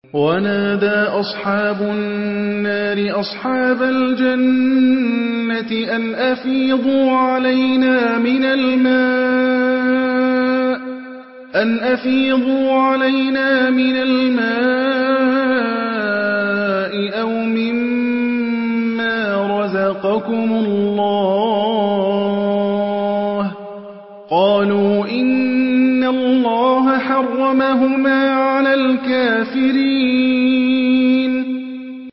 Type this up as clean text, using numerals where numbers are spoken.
وَنَادَىٰ أَصْحَابُ النَّارِ أَصْحَابَ الْجَنَّةِ أَنْ أَفِيضُوا عَلَيْنَا مِنَ الْمَاءِ أَوْ مِمَّا رَزَقَكُمُ اللَّهُ ۚ قَالُوا إِنَّ اللَّهَ حَرَّمَهُمَا عَلَى الْكَافِرِينَ